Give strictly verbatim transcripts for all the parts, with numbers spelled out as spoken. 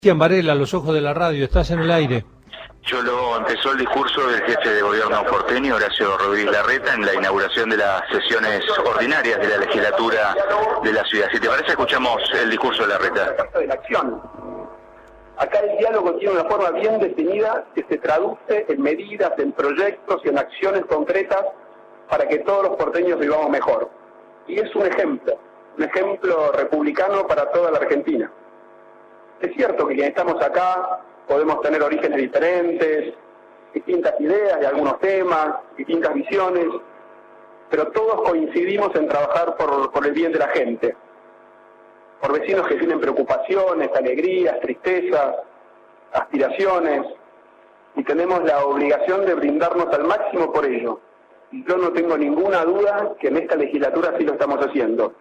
Cristian Varela, los ojos de la radio, estás en el aire. Yo lo empezó el discurso del jefe de gobierno porteño, Horacio Rodríguez Larreta, en la inauguración de las sesiones ordinarias de la legislatura de la ciudad. Si te parece, escuchamos el discurso de Larreta. De la acción. Acá el diálogo tiene una forma bien definida que se traduce en medidas, en proyectos y en acciones concretas para que todos los porteños vivamos mejor. Y es un ejemplo, un ejemplo republicano para toda la Argentina. Es cierto que quienes estamos acá podemos tener orígenes diferentes, distintas ideas de algunos temas, distintas visiones, pero todos coincidimos en trabajar por, por el bien de la gente, por vecinos que tienen preocupaciones, alegrías, tristezas, aspiraciones, y tenemos la obligación de brindarnos al máximo por ello. Y yo no tengo ninguna duda que en esta legislatura sí lo estamos haciendo.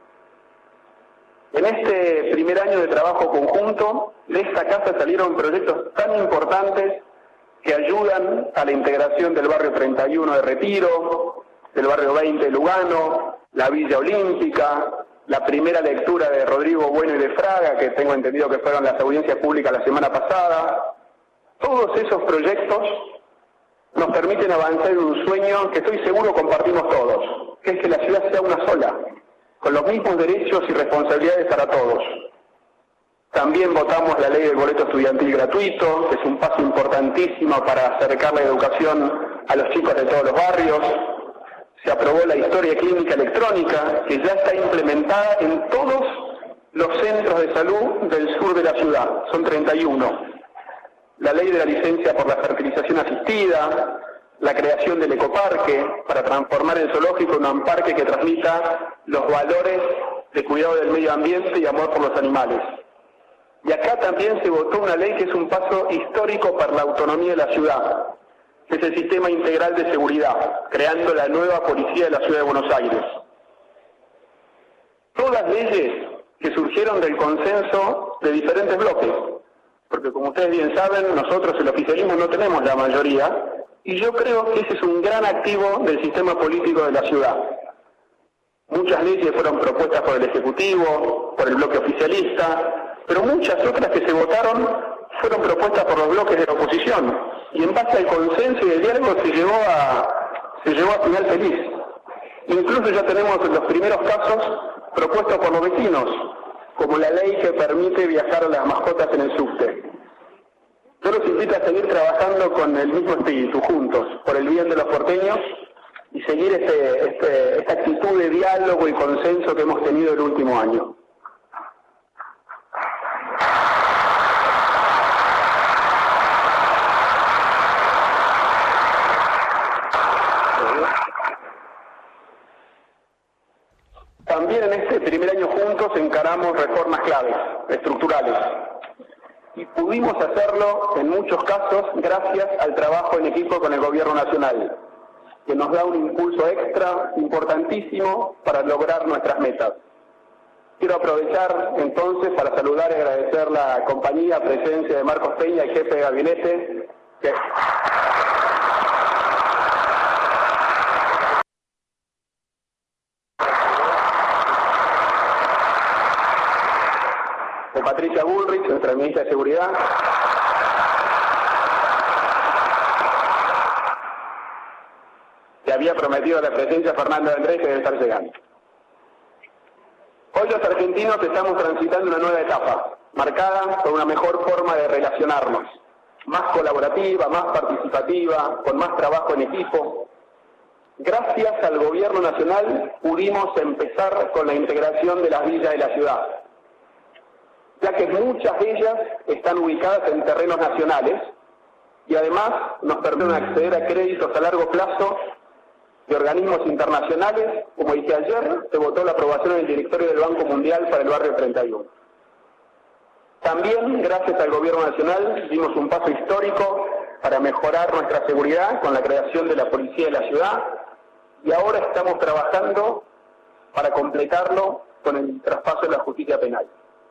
En este primer año de trabajo conjunto, de esta casa salieron proyectos tan importantes que ayudan a la integración del barrio treinta y uno de Retiro, del barrio veinte de Lugano, la Villa Olímpica, la primera lectura de Rodrigo Bueno y de Fraga, que tengo entendido que fueron las audiencias públicas la semana pasada. Todos esos proyectos nos permiten avanzar en un sueño que estoy seguro compartimos todos, que es que la ciudad sea una sola, con los mismos derechos y responsabilidades para todos. También votamos la ley del boleto estudiantil gratuito, que es un paso importantísimo para acercar la educación a los chicos de todos los barrios. Se aprobó la historia clínica electrónica, que ya está implementada en todos los centros de salud del sur de la ciudad, son treinta y uno. La ley de la licencia por la fertilización asistida, la creación del ecoparque para transformar el zoológico en un parque que transmita los valores de cuidado del medio ambiente y amor por los animales. Y acá también se votó una ley que es un paso histórico para la autonomía de la ciudad, que es el sistema integral de seguridad, creando la nueva policía de la ciudad de Buenos Aires. Todas leyes que surgieron del consenso de diferentes bloques, porque como ustedes bien saben, nosotros el oficialismo no tenemos la mayoría, y yo creo que ese es un gran activo del sistema político de la ciudad. Muchas leyes fueron propuestas por el Ejecutivo, por el bloque oficialista, pero muchas otras que se votaron fueron propuestas por los bloques de la oposición, y en base al consenso y el diálogo se llevó a, se llevó a final feliz. Incluso ya tenemos los primeros casos propuestos por los vecinos, como la ley que permite viajar a las mascotas en el subte. Yo los invito a seguir trabajando con el mismo espíritu, juntos, por el bien de los porteños, y seguir este, este, esta actitud de diálogo y consenso que hemos tenido el último año. También en este primer año juntos encaramos reformas claves, estructurales. Y pudimos hacerlo en muchos casos gracias al trabajo en equipo con el Gobierno Nacional, que nos da un impulso extra importantísimo para lograr nuestras metas. Quiero aprovechar entonces para saludar y agradecer la compañía, presencia de Marcos Peña, el jefe de gabinete, que... de Patricia Bullrich, nuestra ministra de Seguridad, que había prometido la presencia Fernando Andrés, que debe estar llegando. Hoy los argentinos estamos transitando una nueva etapa, marcada por una mejor forma de relacionarnos, más colaborativa, más participativa, con más trabajo en equipo. Gracias al Gobierno Nacional pudimos empezar con la integración de las villas de la ciudad, ya que muchas de ellas están ubicadas en terrenos nacionales y además nos permiten acceder a créditos a largo plazo de organismos internacionales. Como dije ayer, se votó la aprobación del directorio del Banco Mundial para el barrio treinta y uno. También, gracias al Gobierno Nacional, dimos un paso histórico para mejorar nuestra seguridad con la creación de la Policía de la Ciudad, y ahora estamos trabajando para completarlo con el traspaso de la justicia penal.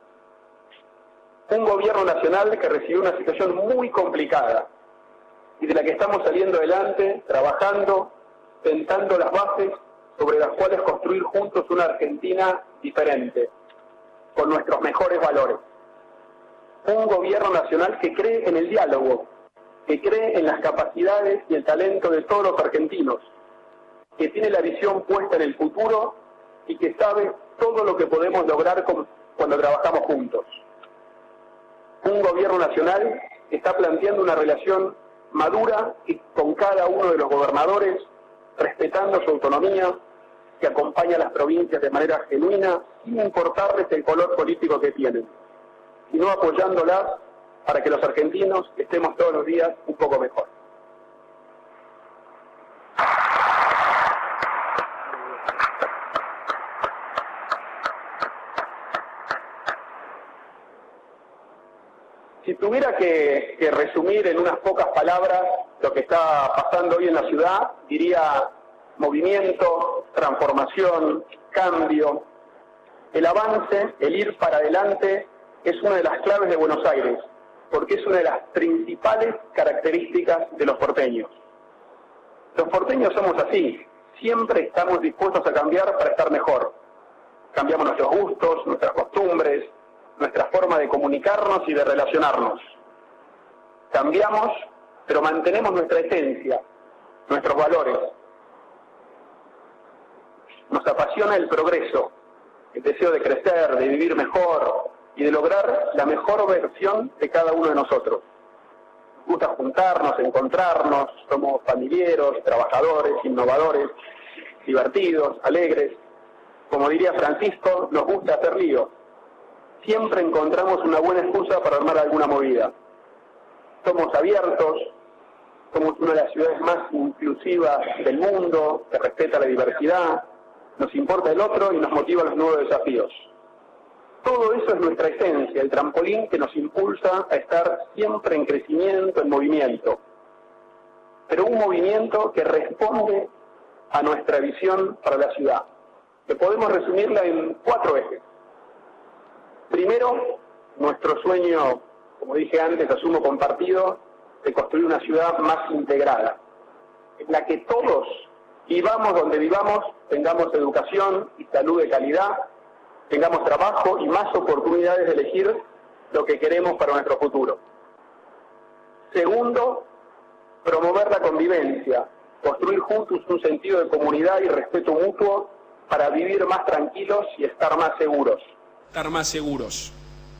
Un Gobierno Nacional que recibió una situación muy complicada y de la que estamos saliendo adelante, trabajando, tentando las bases sobre las cuales construir juntos una Argentina diferente, con nuestros mejores valores. Un gobierno nacional que cree en el diálogo, que cree en las capacidades y el talento de todos los argentinos, que tiene la visión puesta en el futuro y que sabe todo lo que podemos lograr cuando trabajamos juntos. Un gobierno nacional que está planteando una relación madura y con cada uno de los gobernadores, respetando su autonomía, que acompaña a las provincias de manera genuina, sin importarles el color político que tienen, sino apoyándolas para que los argentinos estemos todos los días un poco mejor. Si tuviera que, que resumir en unas pocas palabras lo que está pasando hoy en la ciudad, diría movimiento, transformación, cambio. El avance, el ir para adelante, es una de las claves de Buenos Aires, porque es una de las principales características de los porteños. Los porteños somos así, siempre estamos dispuestos a cambiar para estar mejor. Cambiamos nuestros gustos, nuestras costumbres, nuestra forma de comunicarnos y de relacionarnos. Cambiamos, pero mantenemos nuestra esencia, nuestros valores. Nos apasiona el progreso, el deseo de crecer, de vivir mejor y de lograr la mejor versión de cada uno de nosotros. Nos gusta juntarnos, encontrarnos, somos familiares, trabajadores, innovadores, divertidos, alegres. Como diría Francisco, nos gusta hacer lío. Siempre encontramos una buena excusa para armar alguna movida. Somos abiertos, somos una de las ciudades más inclusivas del mundo, que respeta la diversidad, nos importa el otro y nos motiva a los nuevos desafíos. Todo eso es nuestra esencia, el trampolín que nos impulsa a estar siempre en crecimiento, en movimiento. Pero un movimiento que responde a nuestra visión para la ciudad, que podemos resumirla en cuatro ejes. Primero, nuestro sueño, como dije antes, asumo compartido, de construir una ciudad más integrada, en la que todos, vivamos donde vivamos, tengamos educación y salud de calidad, tengamos trabajo y más oportunidades de elegir lo que queremos para nuestro futuro. Segundo, promover la convivencia, construir juntos un sentido de comunidad y respeto mutuo para vivir más tranquilos y estar más seguros. estar más seguros.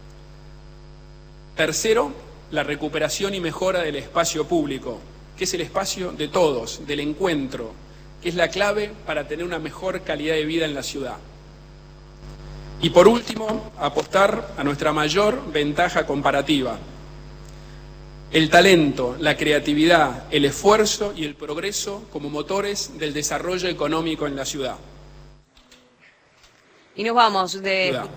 Tercero, la recuperación y mejora del espacio público, que es el espacio de todos, del encuentro, que es la clave para tener una mejor calidad de vida en la ciudad. Y por último, apostar a nuestra mayor ventaja comparativa, el talento, la creatividad, el esfuerzo y el progreso como motores del desarrollo económico en la ciudad. Y nos vamos de... Ciudad.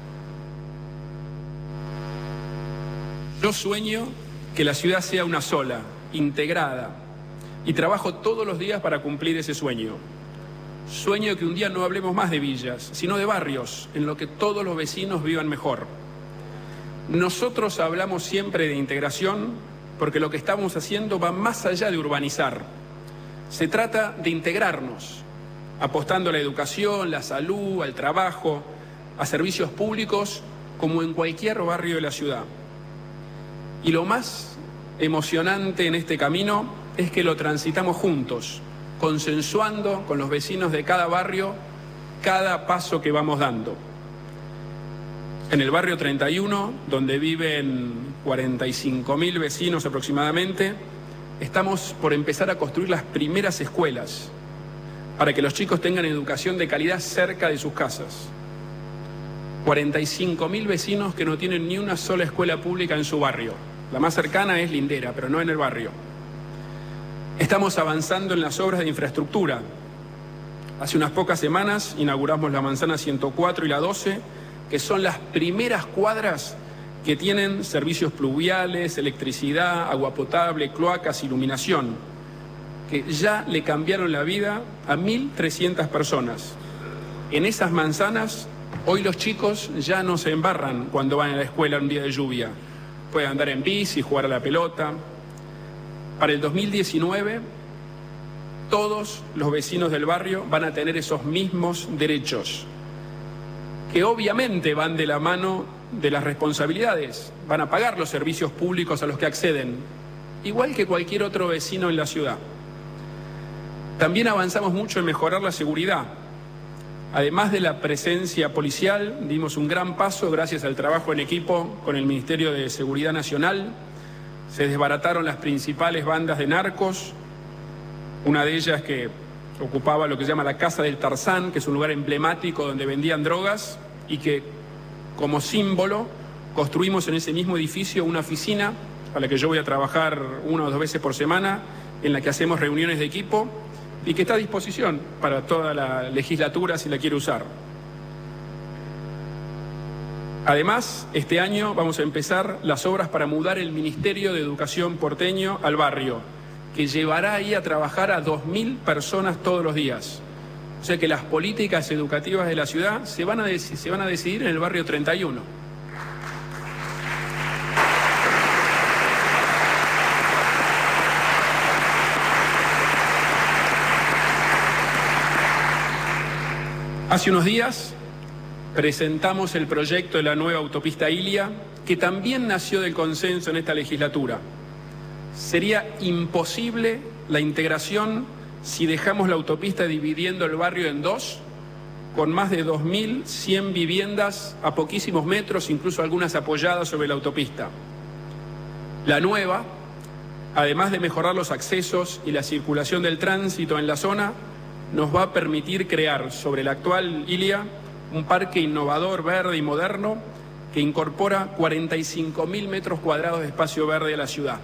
Yo sueño que la ciudad sea una sola, integrada, y trabajo todos los días para cumplir ese sueño. Sueño que un día no hablemos más de villas, sino de barrios, en los que todos los vecinos vivan mejor. Nosotros hablamos siempre de integración porque lo que estamos haciendo va más allá de urbanizar. Se trata de integrarnos, apostando a la educación, la salud, al trabajo, a servicios públicos, como en cualquier barrio de la ciudad. Y lo más emocionante en este camino es que lo transitamos juntos, consensuando con los vecinos de cada barrio cada paso que vamos dando. En el barrio treinta y uno, donde viven cuarenta y cinco mil vecinos aproximadamente, estamos por empezar a construir las primeras escuelas para que los chicos tengan educación de calidad cerca de sus casas. cuarenta y cinco mil vecinos que no tienen ni una sola escuela pública en su barrio. La más cercana es Lindera, pero no en el barrio. Estamos avanzando en las obras de infraestructura. Hace unas pocas semanas inauguramos la manzana ciento cuatro y la doce, que son las primeras cuadras que tienen servicios pluviales, electricidad, agua potable, cloacas, iluminación, que ya le cambiaron la vida a mil trescientas personas. En esas manzanas, hoy los chicos ya no se embarran cuando van a la escuela un día de lluvia. Pueden andar en bici, jugar a la pelota. Para el dos mil diecinueve, todos los vecinos del barrio van a tener esos mismos derechos, que obviamente van de la mano de las responsabilidades. Van a pagar los servicios públicos a los que acceden, igual que cualquier otro vecino en la ciudad. También avanzamos mucho en mejorar la seguridad. Además de la presencia policial, dimos un gran paso gracias al trabajo en equipo con el Ministerio de Seguridad Nacional. Se desbarataron las principales bandas de narcos, una de ellas que ocupaba lo que se llama la Casa del Tarzán, que es un lugar emblemático donde vendían drogas, y que como símbolo construimos en ese mismo edificio una oficina a la que yo voy a trabajar una o dos veces por semana, en la que hacemos reuniones de equipo y que está a disposición para toda la legislatura si la quiere usar. Además, este año vamos a empezar las obras para mudar el Ministerio de Educación porteño al barrio, que llevará ahí a trabajar a dos mil personas todos los días. O sea que las políticas educativas de la ciudad se van a, se van a decidir en el barrio treinta y uno. Hace unos días presentamos el proyecto de la nueva autopista Ilia, que también nació del consenso en esta legislatura. Sería imposible la integración si dejamos la autopista dividiendo el barrio en dos, con más de dos mil cien viviendas a poquísimos metros, incluso algunas apoyadas sobre la autopista. La nueva, además de mejorar los accesos y la circulación del tránsito en la zona, nos va a permitir crear sobre la actual Ilia un parque innovador, verde y moderno que incorpora cuarenta y cinco mil metros cuadrados de espacio verde a la ciudad.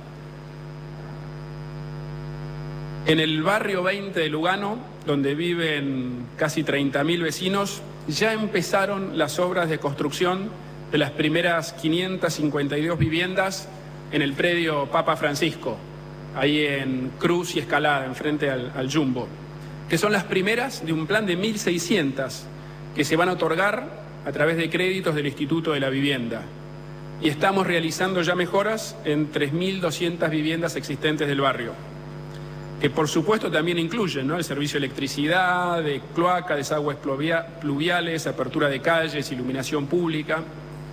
En el barrio veinte de Lugano, donde viven casi treinta mil vecinos, ya empezaron las obras de construcción de las primeras quinientas cincuenta y dos viviendas en el predio Papa Francisco, ahí en Cruz y Escalada, enfrente al, al Jumbo, que son las primeras de un plan de mil seiscientas que se van a otorgar a través de créditos del Instituto de la Vivienda. Y estamos realizando ya mejoras en tres mil doscientas viviendas existentes del barrio, que por supuesto también incluyen, ¿no?, el servicio de electricidad, de cloaca, desagües pluviales, apertura de calles, iluminación pública.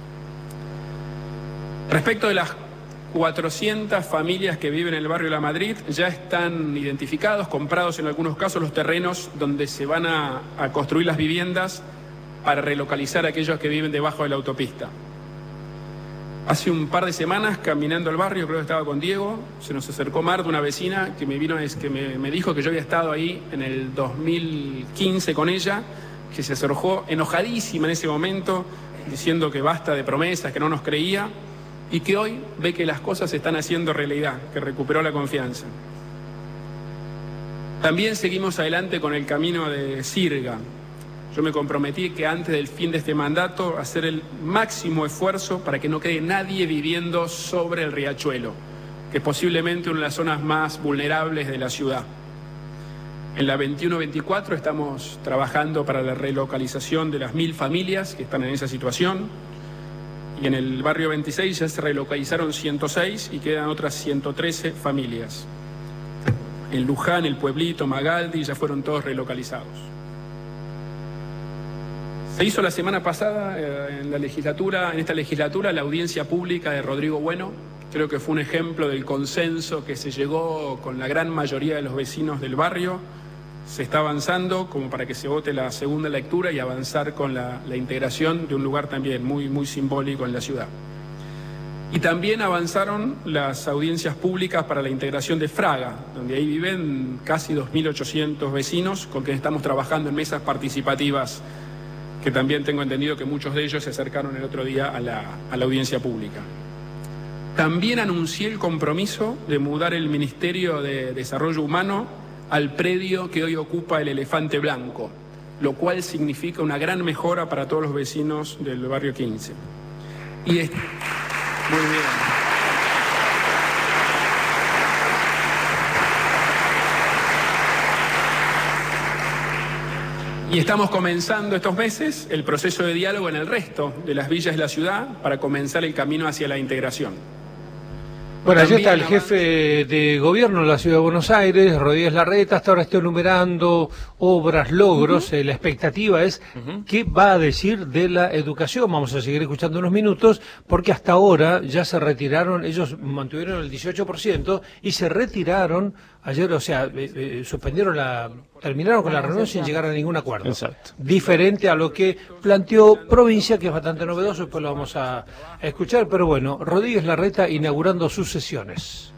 Respecto de las cuatrocientas familias que viven en el barrio La Madrid, ya están identificados, comprados en algunos casos los terrenos donde se van a, a construir las viviendas para relocalizar a aquellos que viven debajo de la autopista. Hace un par de semanas, caminando al barrio, creo que estaba con Diego, se nos acercó Marta, una vecina, que me vino, que me, me dijo que yo había estado ahí en el dos mil quince con ella, que se acercó enojadísima en ese momento, diciendo que basta de promesas, que no nos creía, y que hoy ve que las cosas se están haciendo realidad, que recuperó la confianza. También seguimos adelante con el camino de Sirga. Yo me comprometí que antes del fin de este mandato hacer el máximo esfuerzo para que no quede nadie viviendo sobre el riachuelo, que es posiblemente una de las zonas más vulnerables de la ciudad. En la veintiuno veinticuatro estamos trabajando para la relocalización de las mil familias que están en esa situación. Y en el barrio veintiséis ya se relocalizaron ciento seis y quedan otras ciento trece familias. En Luján, El Pueblito, Magaldi, ya fueron todos relocalizados. Se hizo la semana pasada eh, en la legislatura, en esta legislatura, la audiencia pública de Rodrigo Bueno. Creo que fue un ejemplo del consenso que se llegó con la gran mayoría de los vecinos del barrio. Se está avanzando como para que se vote la segunda lectura y avanzar con la, la integración de un lugar también muy, muy simbólico en la ciudad. Y también avanzaron las audiencias públicas para la integración de Fraga, donde ahí viven casi dos mil ochocientos vecinos con quienes estamos trabajando en mesas participativas, que también tengo entendido que muchos de ellos se acercaron el otro día a la, a la audiencia pública. También anuncié el compromiso de mudar el Ministerio de Desarrollo Humano al predio que hoy ocupa el Elefante Blanco, lo cual significa una gran mejora para todos los vecinos del barrio quince. Y es... Muy bien. Y estamos comenzando estos meses el proceso de diálogo en el resto de las villas de la ciudad para comenzar el camino hacia la integración. Bueno, allí está el jefe de gobierno de la Ciudad de Buenos Aires, Rodríguez Larreta. Hasta ahora está enumerando obras, logros. Uh-huh. La expectativa es uh-huh. qué va a decir de la educación. Vamos a seguir escuchando unos minutos, porque hasta ahora ya se retiraron, ellos mantuvieron el dieciocho por ciento y se retiraron ayer, o sea, eh, eh, suspendieron la, terminaron con la reunión sin llegar a ningún acuerdo. Exacto. Diferente a lo que planteó Provincia, que es bastante novedoso, después lo vamos a, a escuchar, pero bueno, Rodríguez Larreta inaugurando sus sesiones.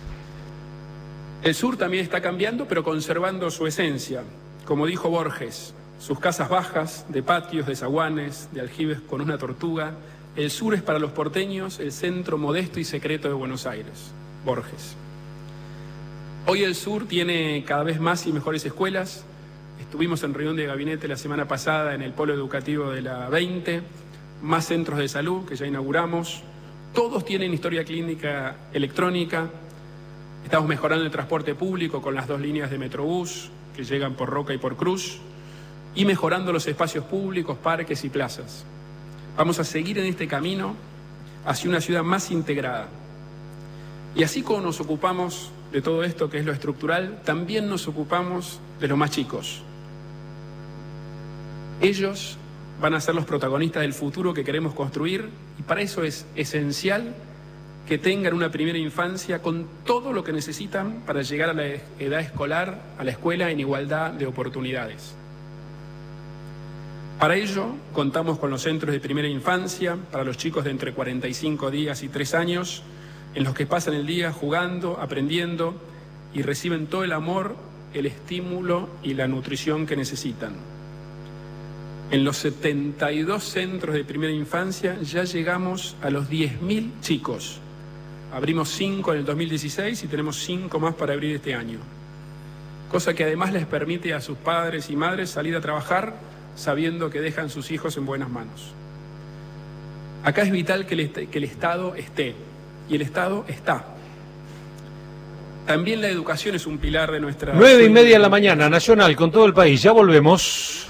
El sur también está cambiando, pero conservando su esencia. Como dijo Borges, sus casas bajas, de patios, de zaguanes, de aljibes con una tortuga. El sur es para los porteños el centro modesto y secreto de Buenos Aires. Borges. Hoy el sur tiene cada vez más y mejores escuelas. Estuvimos en reunión de gabinete la semana pasada en el polo educativo de la veinte. Más centros de salud que ya inauguramos. Todos tienen historia clínica electrónica. Estamos mejorando el transporte público con las dos líneas de Metrobús que llegan por Roca y por Cruz. Y mejorando los espacios públicos, parques y plazas. Vamos a seguir en este camino hacia una ciudad más integrada. Y así como nos ocupamos de todo esto que es lo estructural, también nos ocupamos de los más chicos. Ellos van a ser los protagonistas del futuro que queremos construir y para eso es esencial que tengan una primera infancia con todo lo que necesitan para llegar a la edad escolar, a la escuela en igualdad de oportunidades. Para ello contamos con los centros de primera infancia para los chicos de entre cuarenta y cinco días y tres años, en los que pasan el día jugando, aprendiendo y reciben todo el amor, el estímulo y la nutrición que necesitan. En los setenta y dos centros de primera infancia ya llegamos a los diez mil chicos. Abrimos cinco en el dos mil dieciséis y tenemos cinco más para abrir este año. Cosa que además les permite a sus padres y madres salir a trabajar sabiendo que dejan sus hijos en buenas manos. Acá es vital que el, que el Estado esté. Y el Estado está. También la educación es un pilar de nuestra... Nueve y media de la mañana, Nacional, con todo el país. Ya volvemos.